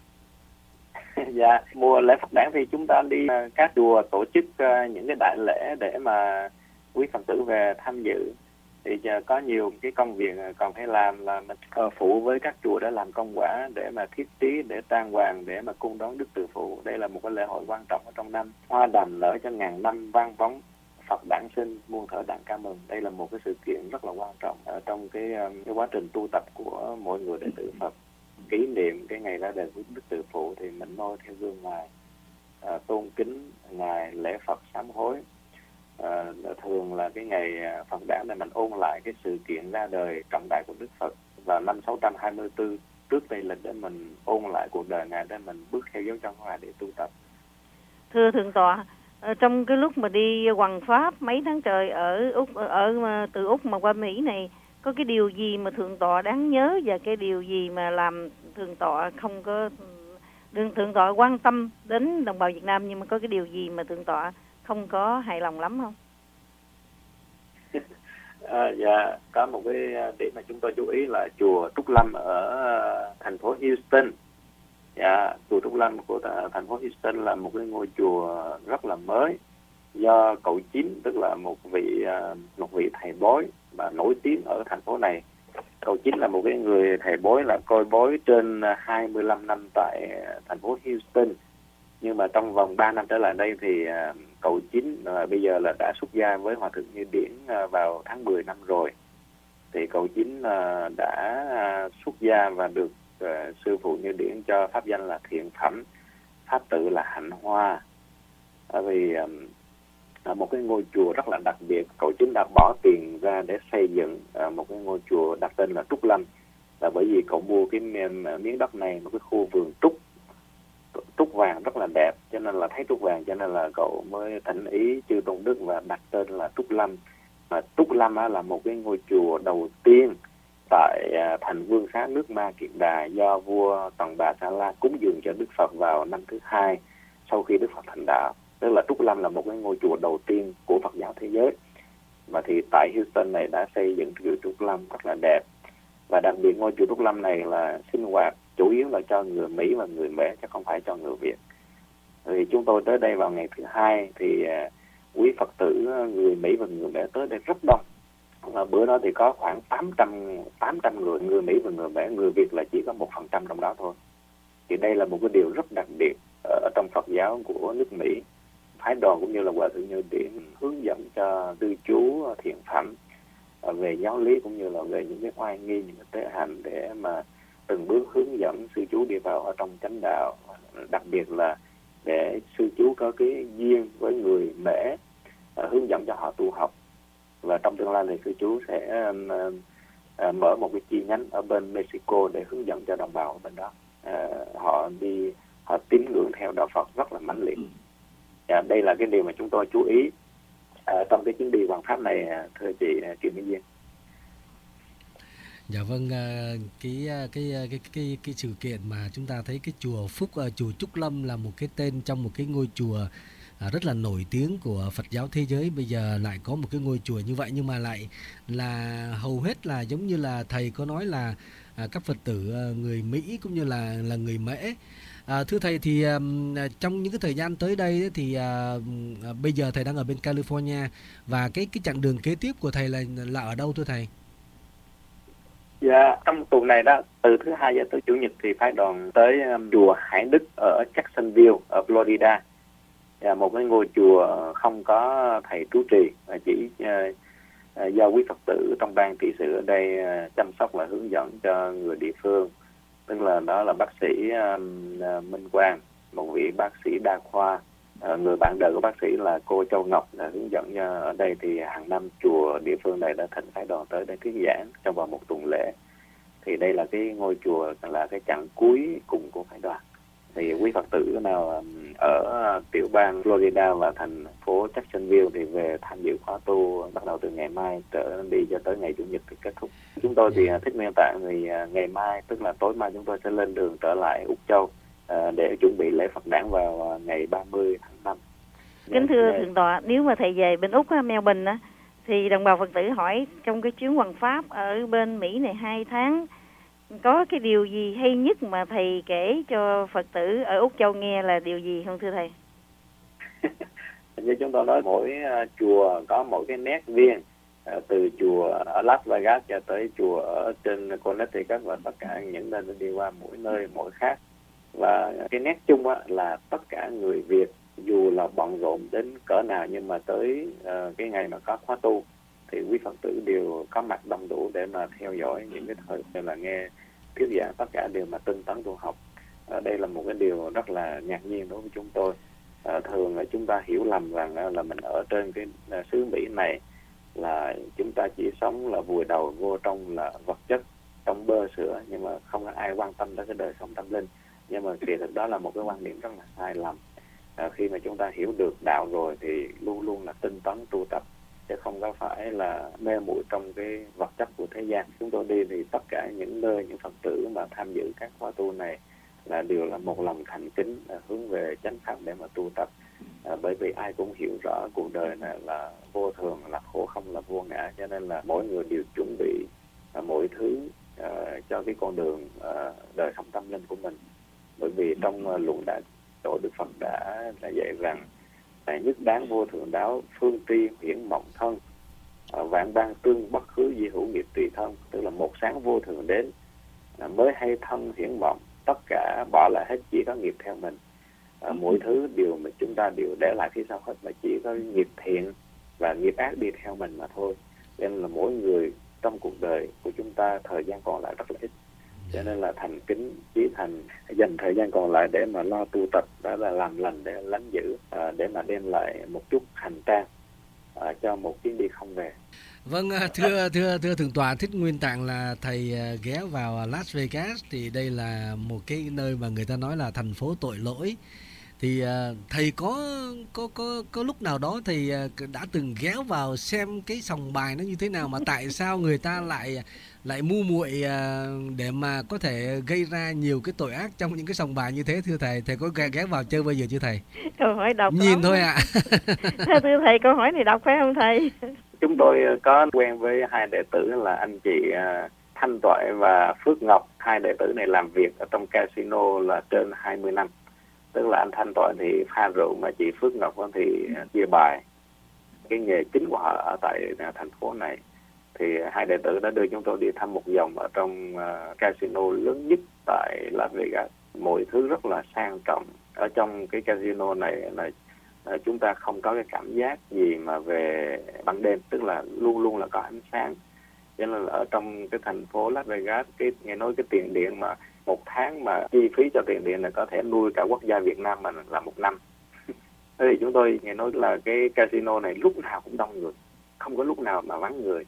Dạ, mùa lễ Phật đản thì chúng ta đi uh, các chùa tổ chức uh, những cái đại lễ để mà quý Phật tử về tham dự. Thì uh, có nhiều cái công việc uh, còn phải làm là mình uh, phụ với các chùa để làm công quả, để mà thiết trí, để trang hoàng, để mà cung đón Đức Từ Phụ. Đây là một cái lễ hội quan trọng ở trong năm. Hoa đàm nở cho ngàn năm vang vóng, Phật đản sinh, muôn thở đản ca mừng. Đây là một cái sự kiện rất là quan trọng ở trong cái, um, cái quá trình tu tập của mỗi người đệ tử Phật. Kỷ niệm cái ngày ra đời của Đức Từ Phụ thì mình noi theo gương Ngài, à, tôn kính Ngài, lễ Phật sám hối. À, thường là cái ngày Phật đản này mình ôn lại cái sự kiện ra đời trọng đại của Đức Phật vào năm sáu trăm hai mươi tư trước Tây lịch, để mình ôn lại cuộc đời Ngài, để mình bước theo dấu chân của Ngài để tu tập. Thưa Thượng tọa, trong cái lúc mà đi hoằng pháp mấy tháng trời ở Úc, ở từ Úc mà qua Mỹ này, có cái điều gì mà Thượng tọa đáng nhớ và cái điều gì mà làm Thượng tọa không có đương Thượng tọa quan tâm đến đồng bào Việt Nam, nhưng mà có cái điều gì mà Thượng tọa không có hài lòng lắm không? À, dạ, có một cái điểm mà chúng tôi chú ý là chùa Trúc Lâm ở thành phố Houston. Dạ, chùa Trúc Lâm của thành phố Houston là một cái ngôi chùa rất là mới, do cậu Chín, tức là một vị một vị thầy bói và nổi tiếng ở thành phố này. Cậu Chín là một cái người thầy bói là coi bói trên hai mươi lăm năm tại thành phố Houston. Nhưng mà trong vòng ba năm trở lại đây thì uh, cậu Chín uh, bây giờ là đã xuất gia với Hòa thượng Như Điển uh, vào tháng mười năm rồi. Thì cậu Chín uh, đã uh, xuất gia và được uh, sư phụ Như Điển cho pháp danh là Thiện Phẩm, pháp tự là Hạnh Hoa. Bởi vì um, ở một cái ngôi chùa rất là đặc biệt, cậu Chín đã bỏ tiền ra để xây dựng uh, một cái ngôi chùa đặt tên là Trúc Lâm, là bởi vì cậu mua cái miếng, miếng đất này, một cái khu vườn trúc trúc vàng rất là đẹp, cho nên là thấy trúc vàng cho nên là cậu mới thỉnh ý chư Tôn Đức và đặt tên là Trúc Lâm. Mà Trúc Lâm á, là một cái ngôi chùa đầu tiên tại uh, thành Vương Xá nước Ma Kiệt Đà do vua Tần Bà Sa La cúng dường cho Đức Phật vào năm thứ hai sau khi Đức Phật thành đạo. Tức là Trúc Lâm là một cái ngôi chùa đầu tiên của Phật giáo thế giới. Và thì tại Houston này đã xây dựng chùa Trúc Lâm rất là đẹp. Và đặc biệt ngôi chùa Trúc Lâm này là sinh hoạt chủ yếu là cho người Mỹ và người Mễ, chứ không phải cho người Việt. Thì chúng tôi tới đây vào ngày thứ hai thì uh, quý Phật tử người Mỹ và người Mễ tới đây rất đông. Và bữa đó thì có khoảng tám trăm người, người Mỹ và người Mễ, người Việt là chỉ có một phần trăm trong đó thôi. Thì đây là một cái điều rất đặc biệt ở trong Phật giáo của nước Mỹ. Phái đoàn cũng như là Hòa thượng Như Điển hướng dẫn cho tư chú Thiện Phẩm về giáo lý cũng như là về những cái oai nghi, những cái tế hạnh để mà từng bước hướng dẫn sư chú đi vào ở trong chánh đạo. Đặc biệt là để sư chú có cái duyên với người Mễ, uh, hướng dẫn cho họ tu học. Và trong tương lai thì sư chú sẽ uh, uh, mở một cái chi nhánh ở bên Mexico để hướng dẫn cho đồng bào ở bên đó. Uh, họ đi, họ tín ngưỡng theo đạo Phật rất là mãnh liệt. Uh, đây là cái điều mà chúng tôi chú ý uh, trong cái chuyến đi hoàng pháp này, thưa chị Kim Mỹ Duyên. Dạ vâng, cái cái cái cái cái sự kiện mà chúng ta thấy cái chùa Phúc, chùa Trúc Lâm là một cái tên trong một cái ngôi chùa rất là nổi tiếng của Phật giáo thế giới. Bây giờ lại có một cái ngôi chùa như vậy, nhưng mà lại là hầu hết là giống như là thầy có nói là các Phật tử người Mỹ cũng như là là người Mễ. À, thưa thầy thì um, trong những cái thời gian tới đây thì uh, bây giờ thầy đang ở bên California và cái cái chặng đường kế tiếp của thầy là là ở đâu thưa thầy? Dạ, trong tuần này đó, từ thứ hai giờ tới chủ nhật thì phái đoàn tới um, chùa Hải Đức ở Jacksonville ở Florida. Dạ, một cái ngôi chùa không có thầy trú trì, chỉ uh, uh, do quý Phật tử trong ban trị sự ở đây uh, chăm sóc và hướng dẫn cho người địa phương. Tức là đó là bác sĩ um, uh, Minh Quang, một vị bác sĩ đa khoa. Uh, người bạn đời của bác sĩ là cô Châu Ngọc là hướng dẫn cho ở đây. Thì hàng năm chùa địa phương này đã thỉnh phái đoàn tới đây thuyết giảng trong vòng một tuần lễ. Thì đây là cái ngôi chùa là cái chặng cuối cùng của phái đoàn. Thì quý Phật tử nào ở tiểu bang Florida và thành phố Jacksonville thì về tham dự khóa tu bắt đầu từ ngày mai trở đi cho tới ngày chủ nhật thì kết thúc. Chúng tôi thì thích Nguyên Tạng thì ngày mai, tức là tối mai chúng tôi sẽ lên đường trở lại Úc Châu để chuẩn bị lễ Phật đản vào ngày ba mươi tháng năm. Kính thưa Thượng tọa, nếu mà thầy về bên Úc, Melbourne á, thì đồng bào Phật tử hỏi trong cái chuyến hoằng pháp ở bên Mỹ này hai tháng có cái điều gì hay nhất mà thầy kể cho Phật tử ở Úc Châu nghe là điều gì không thưa thầy? Như chúng tôi nói, mỗi uh, chùa có mỗi cái nét riêng, uh, từ chùa ở Las Vegas cho tới chùa ở trên Connecticut và tất cả những nơi đi qua mỗi nơi mỗi khác. Và cái nét chung á, là tất cả người Việt dù là bận rộn đến cỡ nào nhưng mà tới uh, cái ngày mà có khóa tu thì quý Phật tử đều có mặt đông đủ để mà theo dõi những cái thời như là nghe thuyết giảng, tất cả đều mà tinh tấn tu học. À, đây là một cái điều rất là ngạc nhiên đối với chúng tôi. À, thường là chúng ta hiểu lầm rằng là mình ở trên cái xứ Mỹ này là chúng ta chỉ sống là vùi đầu vô trong là vật chất, trong bơ sữa, nhưng mà không có ai quan tâm đến cái đời sống tâm linh. Nhưng mà kỳ thực đó là một cái quan điểm rất là sai lầm. À, khi mà chúng ta hiểu được đạo rồi thì luôn luôn là tinh tấn tu tập, chứ không có phải là mê muội trong cái vật chất của thế gian. Chúng tôi đi thì tất cả những nơi, những Phật tử mà tham dự các khóa tu này là đều là một lòng thành kính à, hướng về chánh pháp để mà tu tập. À, bởi vì ai cũng hiểu rõ cuộc đời này là vô thường, là khổ không, là vô ngã, cho nên là mỗi người đều chuẩn bị à, mọi thứ à, cho cái con đường à, đời sống tâm linh của mình. Bởi vì trong à, luận đại tổ Đức Phật đã là dạy rằng là nhất đáng vô thượng đáo, phương tri huyễn mộng thân, à, vạn ban tương bất khứ di hữu nghiệp tùy thân. Tức là một sáng vô thường đến à, mới hay thân huyễn mộng, tất cả bỏ lại hết chỉ có nghiệp theo mình. À, mỗi thứ điều mà chúng ta đều để lại phía sau hết, mà chỉ có nghiệp thiện và nghiệp ác đi theo mình mà thôi. Nên là mỗi người trong cuộc đời của chúng ta thời gian còn lại rất là ít, cho nên là thành kính chí thành dành thời gian còn lại để mà lo tu tập, đó là làm lành để lánh dữ, à, để mà đem lại một chút hành trang à, cho một chuyến đi không về. Vâng, thưa thưa thưa thượng tọa Thích Nguyên Tạng, là thầy ghé vào Las Vegas, thì đây là một cái nơi mà người ta nói là thành phố tội lỗi. Thì thầy có có có có lúc nào đó thầy đã từng ghé vào xem cái sòng bài nó như thế nào, mà tại sao người ta lại lại ngu muội để mà có thể gây ra nhiều cái tội ác trong những cái sòng bài như thế, thưa thầy? Thầy có ghé vào chơi bao giờ chưa thầy? Câu hỏi độc nhìn lắm. thôi ạ. À. Thưa thầy, câu hỏi này độc phải không thầy? Chúng tôi có quen với hai đệ tử là anh chị Thanh Toại và Phước Ngọc. Hai đệ tử này làm việc ở trong casino là trên hai mươi năm. Tức là anh Thanh Toại thì pha rượu, mà chị Phước Ngọc thì chia bài. Cái nghề chính của họ ở tại thành phố này. Thì hai đệ tử đã đưa chúng tôi đi thăm một vòng ở trong casino lớn nhất tại Las Vegas. Mọi thứ rất là sang trọng. Ở trong cái casino này là chúng ta không có cái cảm giác gì mà về ban đêm, tức là luôn luôn là có ánh sáng. Cho nên là ở trong cái thành phố Las Vegas, cái nghe nói cái tiền điện mà một tháng mà chi phí cho tiền điện là có thể nuôi cả quốc gia Việt Nam mình là một năm. Thế thì chúng tôi nghe nói là cái casino này lúc nào cũng đông người, không có lúc nào mà vắng người.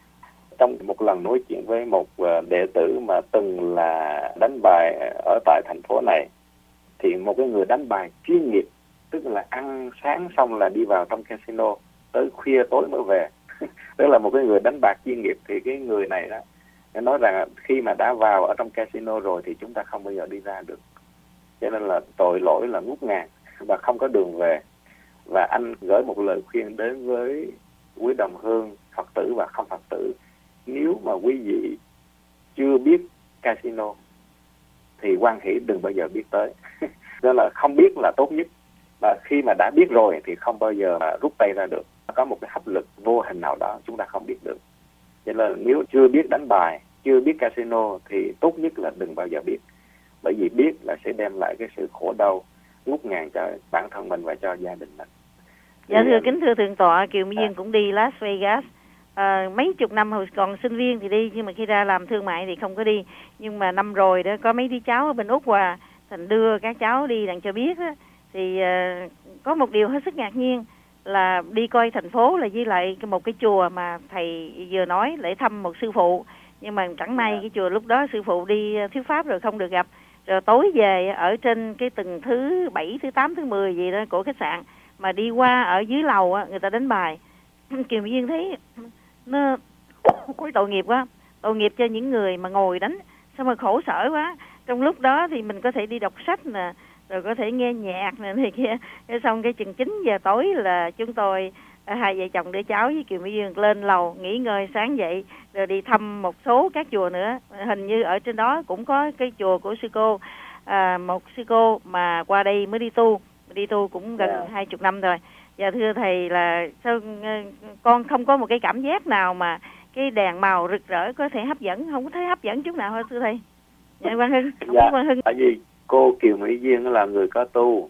Trong một lần nói chuyện với một đệ tử mà từng là đánh bài ở tại thành phố này, thì một cái người đánh bài chuyên nghiệp, tức là ăn sáng xong là đi vào trong casino, tới khuya tối mới về. Tức là một cái người đánh bạc chuyên nghiệp. Thì cái người này đó nói rằng khi mà đã vào ở trong casino rồi thì chúng ta không bao giờ đi ra được. Cho nên là tội lỗi là ngút ngàn và không có đường về. Và anh gửi một lời khuyên đến với quý đồng hương, Phật tử và không Phật tử. Nếu mà quý vị chưa biết casino thì hoan hỷ đừng bao giờ biết tới. Nên là không biết là tốt nhất. Và khi mà đã biết rồi thì không bao giờ mà rút tay ra được. Có một cái hấp lực vô hình nào đó chúng ta không biết được. Cho nên là nếu chưa biết đánh bài, chưa biết casino thì tốt nhất là đừng bao giờ biết. Bởi vì biết là sẽ đem lại cái sự khổ đau ngút ngàn cho bản thân mình và cho gia đình mình. Dạ thưa kính thưa thượng tọa, Kiều Mỹ Duyên cũng đi Las Vegas. À, mấy chục năm hồi còn sinh viên thì đi, nhưng mà khi ra làm thương mại thì không có đi. Nhưng mà năm rồi đó có mấy đứa cháu ở bên Úc qua, thành đưa các cháu đi đặng cho biết đó. Thì uh, có một điều hết sức ngạc nhiên là đi coi thành phố là với lại một cái chùa mà thầy vừa nói để thăm một sư phụ. Nhưng mà chẳng may cái chùa lúc đó sư phụ đi thuyết pháp rồi không được gặp. Rồi tối về ở trên cái tầng thứ bảy, thứ tám, thứ mười gì đó của khách sạn, mà đi qua ở dưới lầu á, người ta đánh bài. Kiều Mỹ Duyên thấy nó có tội nghiệp quá, tội nghiệp cho những người mà ngồi đánh, sao mà khổ sở quá. Trong lúc đó thì mình có thể đi đọc sách nè, rồi có thể nghe nhạc này thì kia. Thế xong cái chừng chín giờ tối là chúng tôi hai vợ chồng đứa cháu với Kiều Mỹ Duyên lên lầu nghỉ ngơi, sáng dậy rồi đi thăm một số các chùa nữa. Hình như ở trên đó cũng có cái chùa của sư cô, à, một sư cô mà qua đây mới đi tu, đi tu cũng gần yeah. hai chục năm rồi. Và thưa thầy là sao con không có một cái cảm giác nào mà cái đèn màu rực rỡ có thể hấp dẫn, không có thấy hấp dẫn chút nào hết thưa thầy? Dạ Quang Hưng, không dạ, Quang Hưng. Tại vì cô Kiều Mỹ Duyên là người có tu,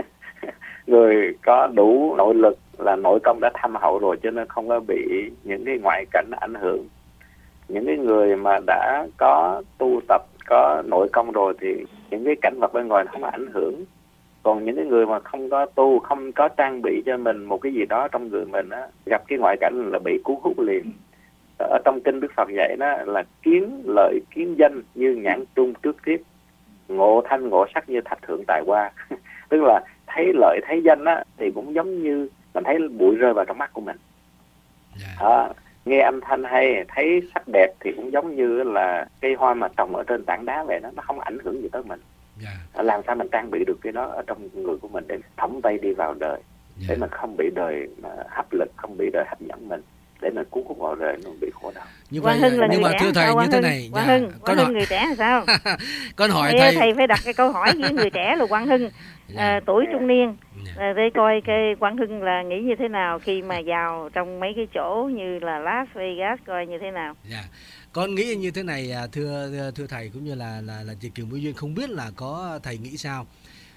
người có đủ nội lực, là nội công đã thâm hậu rồi, cho nên không có bị những cái ngoại cảnh ảnh hưởng. Những cái người mà đã có tu tập, có nội công rồi thì những cái cảnh vật bên ngoài không có ảnh hưởng. Còn những cái người mà không có tu, không có trang bị cho mình một cái gì đó trong người mình á, gặp cái ngoại cảnh là bị cuốn hút liền. Ở trong kinh Đức Phật dạy đó là kiến lợi kiến danh như nhãn trung trước tiếp, ngộ thanh ngộ sắc như thạch thượng tài hoa. Tức là thấy lợi thấy danh á thì cũng giống như mình thấy bụi rơi vào trong mắt của mình. Yeah. À, nghe âm thanh hay, thấy sắc đẹp thì cũng giống như là cây hoa mà trồng ở trên tảng đá vậy đó, nó không ảnh hưởng gì tới mình. Yeah. Làm sao mình trang bị được cái đó ở trong người của mình để thõng tay đi vào đời, yeah. để mình không bị đời mà hấp lực, không bị đời hấp dẫn mình, để mình cuốn hút vào đời nó bị khổ đau. Như vậy, nhưng mà thưa thầy như thế này, Quang Hưng, Quang Hưng người trẻ là sao? Con hỏi thầy, thầy, thầy phải đặt cái câu hỏi với người trẻ là Quang Hưng, yeah. à, tuổi trung niên, yeah. để coi cái Quang Hưng là nghĩ như thế nào khi mà vào trong mấy cái chỗ như là Las Vegas, coi như thế nào? Yeah. Con nghĩ như thế này, thưa thưa thầy cũng như là là là chị Kiều Mỹ Duyên, không biết là có thầy nghĩ sao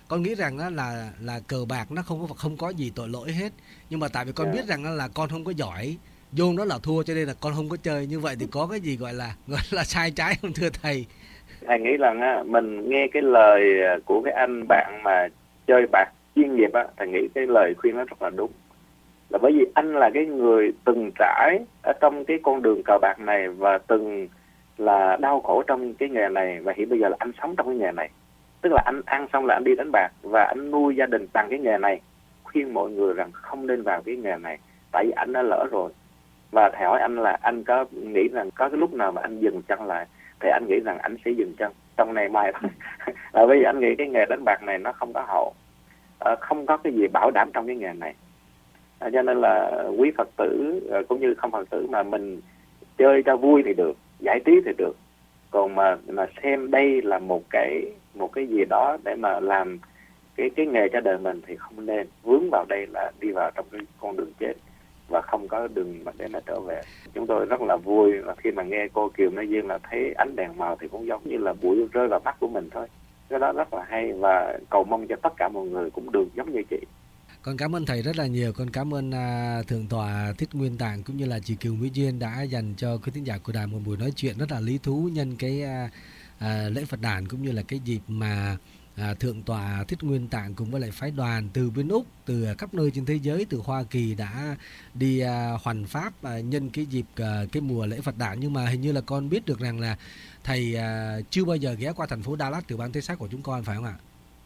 con nghĩ rằng đó là là cờ bạc nó không có không có gì tội lỗi hết, nhưng mà tại vì con Yeah. biết rằng đó là con không có giỏi, vô đó là thua, cho nên là con không có chơi. Như vậy thì có cái gì gọi là gọi là sai trái không thưa thầy? Thầy nghĩ rằng á, mình nghe cái lời của cái anh bạn mà chơi bạc chuyên nghiệp á, thầy nghĩ cái lời khuyên nó rất là đúng. Là bởi vì anh là cái người từng trải ở trong cái con đường cờ bạc này và từng là đau khổ trong cái nghề này, và hiện bây giờ là anh sống trong cái nghề này. Tức là anh ăn xong là anh đi đánh bạc và anh nuôi gia đình bằng cái nghề này. Khuyên mọi người rằng không nên vào cái nghề này, tại vì anh đã lỡ rồi. Và thầy hỏi anh là anh có nghĩ rằng có cái lúc nào mà anh dừng chân lại, thì anh nghĩ rằng anh sẽ dừng chân trong ngày mai thôi. Là bởi vì anh nghĩ cái nghề đánh bạc này nó không có hậu, à, không có cái gì bảo đảm trong cái nghề này. À, cho nên là quý Phật tử à, cũng như không Phật tử mà mình chơi cho vui thì được, giải trí thì được. Còn mà mà xem đây là một cái một cái gì đó để mà làm cái cái nghề cho đời mình thì không nên vướng vào đây, là đi vào trong cái con đường chết và không có đường mà để nó trở về. Chúng tôi rất là vui là khi mà nghe cô Kiều nói riêng là thấy ánh đèn màu thì cũng giống như là bụi rơi vào mắt của mình thôi. Cái đó rất là hay, và cầu mong cho tất cả mọi người cũng được giống như chị. Con cảm ơn thầy rất là nhiều. Con cảm ơn à, Thượng tọa Thích Nguyên Tạng cũng như là chị Kiều Mỹ Duyên đã dành cho quý thính giả của đài một buổi nói chuyện rất là lý thú nhân cái à, à, lễ Phật đản, cũng như là cái dịp mà à, Thượng tọa Thích Nguyên Tạng cùng với lại phái đoàn từ bên Úc, từ khắp nơi trên thế giới, từ Hoa Kỳ đã đi à, hoằng pháp à, nhân cái dịp à, cái mùa lễ Phật đản. Nhưng mà hình như là con biết được rằng là thầy à, chưa bao giờ ghé qua thành phố Dallas, tiểu bang Texas của chúng con, phải không ạ?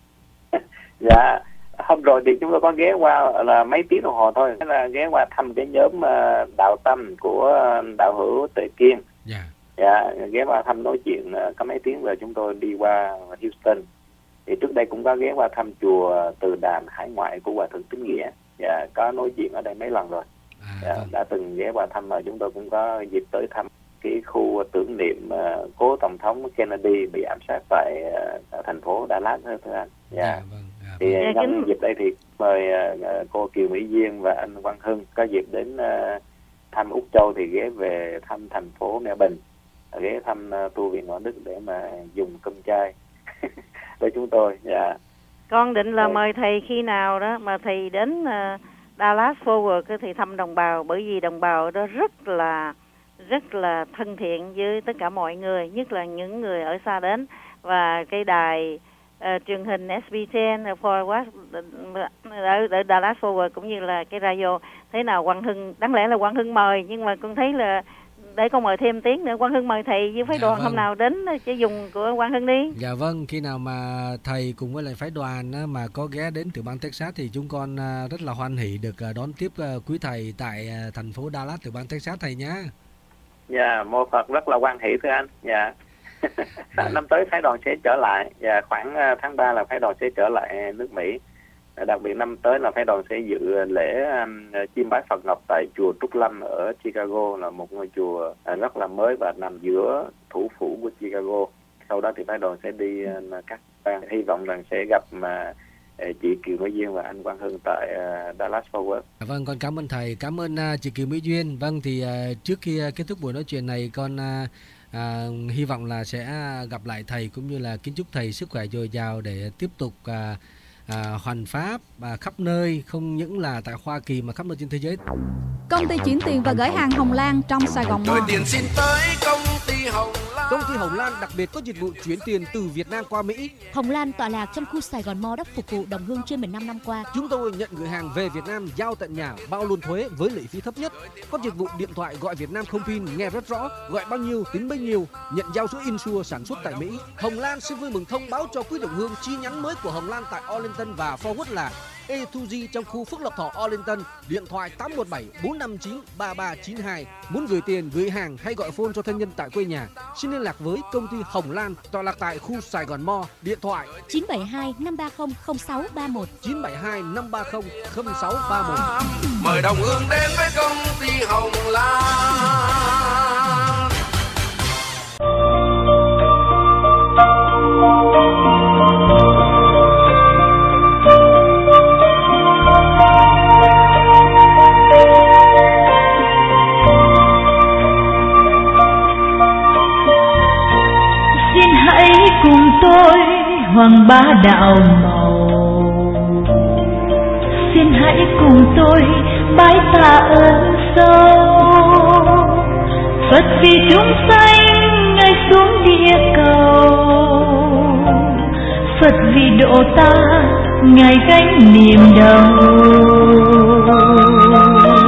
Dạ, hôm rồi thì chúng tôi có ghé qua là mấy tiếng đồng hồ thôi, là ghé qua thăm cái nhóm uh, đạo tâm của đạo hữu Tuệ Kiên. Dạ. Dạ, ghé qua thăm nói chuyện uh, có mấy tiếng rồi chúng tôi đi qua Houston. Thì trước đây cũng có ghé qua thăm chùa Từ Đàm hải ngoại của Hòa thượng Tín Nghĩa. Dạ, có nói chuyện ở đây mấy lần rồi. À, Dạ, vâng. đã từng ghé qua thăm, mà chúng tôi cũng có dịp tới thăm cái khu tưởng niệm uh, cố tổng thống Kennedy bị ám sát tại uh, thành phố Dallas thưa anh. Dạ. Dạ, vâng. Dạ, Thì vâng. nhân kính... dịp đây thì mời uh, cô Kiều Mỹ Duyên và anh Quang Hưng có dịp đến uh, thăm Úc Châu thì ghé về thăm thành phố Melbourne, ghé thăm uh, tu viện Quảng Đức để mà dùng cơm chay với chúng tôi. Dạ. Con định là Dạ. mời thầy khi nào đó mà thầy đến uh, Dallas Fort Worth thì thăm đồng bào, bởi vì đồng bào ở đó rất là rất là thân thiện với tất cả mọi người, nhất là những người ở xa đến. Và cái đài uh, truyền hình ét bê mười ở Fort Worth, ở, ở Dallas Fort Worth, cũng như là cái radio, thế nào Quang Hưng, đáng lẽ là Quang Hưng mời, nhưng mà con thấy là để con mời thêm tiếng nữa, Quang Hưng mời thầy với phái Dạ, đoàn vâng. hôm nào đến cái dùng của Quang Hưng đi. Dạ vâng, khi nào mà thầy cùng với lại phái đoàn á, mà có ghé đến tiểu bang Texas thì chúng con à, rất là hoan hỉ được à, đón tiếp à, quý thầy tại à, thành phố Dallas, tiểu bang Texas thầy nhá. Dạ, mô Phật rất là hoan hỷ thưa anh. Dạ. Dạ. Năm tới phái đoàn sẽ trở lại, và khoảng uh, tháng ba là phái đoàn sẽ trở lại nước Mỹ. Đặc biệt năm tới là phái đoàn sẽ dự lễ um, chiêm bái Phật Ngọc tại chùa Trúc Lâm ở Chicago, là một ngôi chùa uh, rất là mới và nằm giữa thủ phủ của Chicago. Sau đó thì phái đoàn sẽ đi uh, các bang, hy vọng rằng sẽ gặp mà uh, chị Kiều Mỹ Duyên và anh Quang Hưng tại uh, Dallas Fort Worth. Dạ vâng, con cảm ơn thầy, cảm ơn à, chị Kiều Mỹ Duyên. Vâng, thì à, trước khi à, kết thúc buổi nói chuyện này, con à, à, hy vọng là sẽ gặp lại thầy, cũng như là kính chúc thầy sức khỏe dồi dào để tiếp tục à, à, hoằng pháp à, khắp nơi, không những là tại Hoa Kỳ mà khắp nơi trên thế giới. Công ty chuyển tiền và gửi hàng Hồng Lan trong Sài Gòn Mall. Gửi tiền xin tới công ty Hồng Lan. Công ty Hồng Lan đặc biệt có dịch vụ chuyển tiền từ Việt Nam qua Mỹ. Hồng Lan tọa lạc trong khu Sài Gòn Mall đã phục vụ đồng hương trên mười lăm năm qua. Chúng tôi nhận gửi hàng về Việt Nam, giao tận nhà, bao luôn thuế với lệ phí thấp nhất. Có dịch vụ điện thoại gọi Việt Nam không pin, nghe rất rõ, gọi bao nhiêu tính bấy nhiêu, nhận giao số Insure sản xuất tại Mỹ. Hồng Lan xin vui mừng thông báo cho quý đồng hương chi nhánh mới của Hồng Lan tại Arlington và Fort Worth là A hai G trong khu Phước Lộc Thọ Arlington, điện thoại tám một bảy bốn năm chín ba ba chín hai. Muốn gửi tiền, gửi hàng hay gọi phone cho thân nhân tại quê nhà, xin liên lạc với công ty Hồng Lan tọa lạc tại khu Sài Gòn Mall, điện thoại chín bảy hai năm ba không không sáu ba một chín bảy hai năm ba không không sáu ba một. Mời đồng hương đến với công ty Hồng Lan. Xin hãy cùng tôi hoàng bá đạo màu xin hãy cùng tôi bái tạ ơn sâu. Phật vì chúng sanh ngài xuống địa cầu, Phật vì độ ta ngài gánh niềm đau.